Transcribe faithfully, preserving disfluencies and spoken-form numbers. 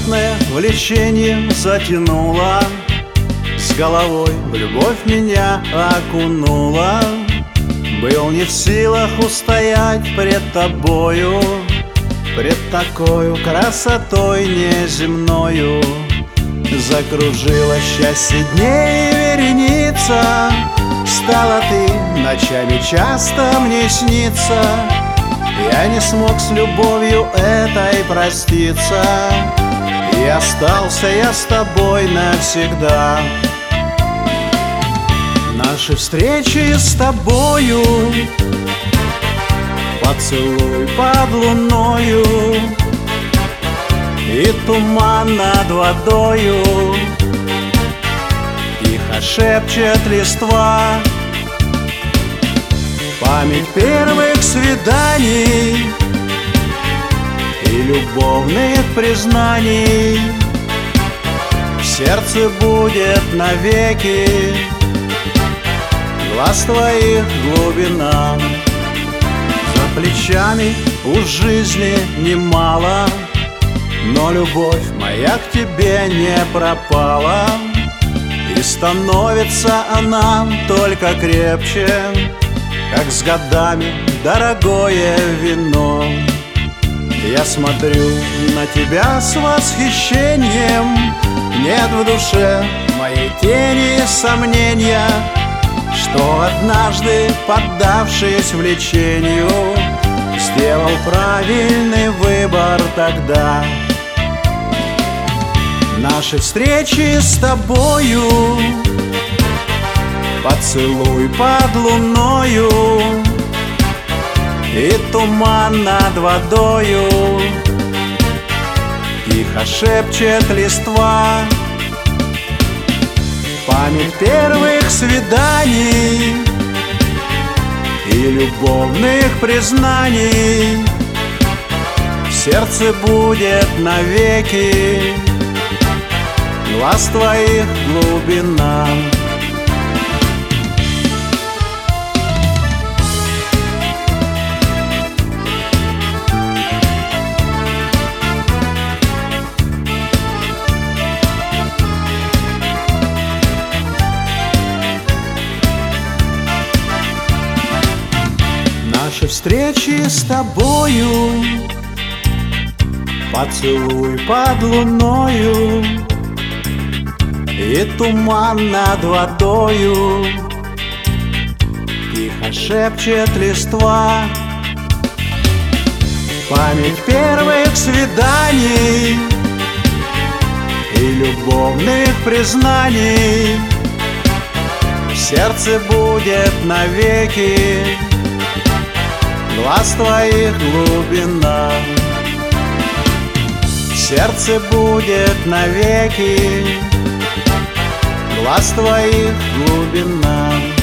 Мимолетное влечение затянуло, с головой в любовь меня окунула. Был не в силах устоять пред тобою, пред такою красотой неземною. Закружила счастье дней вереница, стала ты ночами часто мне сниться. Я не смог с любовью этой проститься, и остался я с тобой навсегда. Наши встречи с тобою, поцелуй под луною и туман над водою. Тихо шепчет листва, память первых свиданий и любовных признаний. В сердце будет навеки глаз твоих глубина. За плечами у жизни немало, но любовь моя к тебе не пропала. И становится она только крепче, как с годами дорогое вино. Я смотрю на тебя с восхищением, нет в душе моей тени сомнения, что однажды, поддавшись влечению, сделал правильный выбор тогда. Наши встречи с тобою, поцелуй под луною и туман над водою. Тихо шепчет листва, память первых свиданий и любовных признаний. В сердце будет навеки глаз твоих глубина. Наши встречи с тобою, поцелуй под луною и туман над водою. Тихо шепчет листва, память первых свиданий и любовных признаний. В сердце будет навеки глаз твоих глубина. В сердце будет навеки глаз твоих глубина.